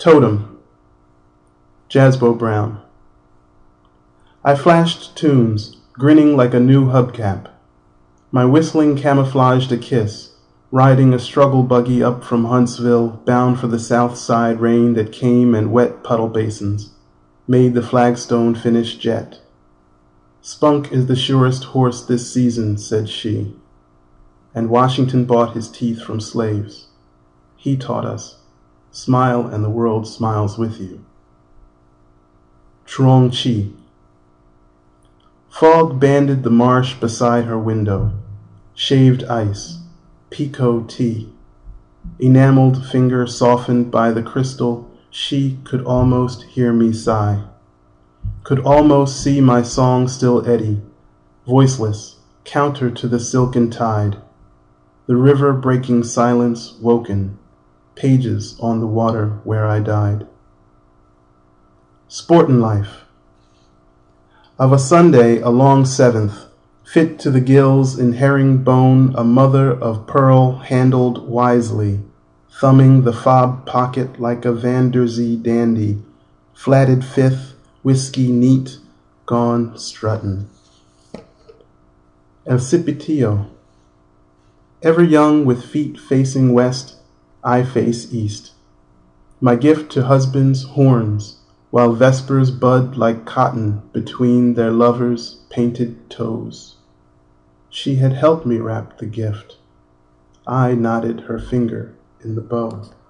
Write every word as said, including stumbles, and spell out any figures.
Totem, Jasbo Brown. I flashed tunes, grinning like a new hubcap. My whistling camouflaged a kiss, riding a struggle buggy up from Huntsville, bound for the south side rain that came and wet puddle basins, made the flagstone finish jet. Spunk is the surest horse this season, said she. And Washington bought his teeth from slaves. He taught us, smile and the world smiles with you. Truong Chi. Fog banded the marsh beside her window. Shaved ice, Pico tea. Enameled finger softened by the crystal, she could almost hear me sigh. Could almost see my song still eddy, voiceless, counter to the silken tide. The river breaking silence woken, pages on the water where I died. Sportin' life. Of a Sunday, a long seventh, fit to the gills in herringbone, a mother of pearl handled wisely, thumbing the fob pocket like a Vanderzee dandy, flatted fifth, whiskey neat, gone struttin'. El Cipitio. Ever young with feet facing west, I face east. My gift to husbands, horns, while vespers bud like cotton between their lovers' painted toes. She had helped me wrap the gift. I knotted her finger in the bow.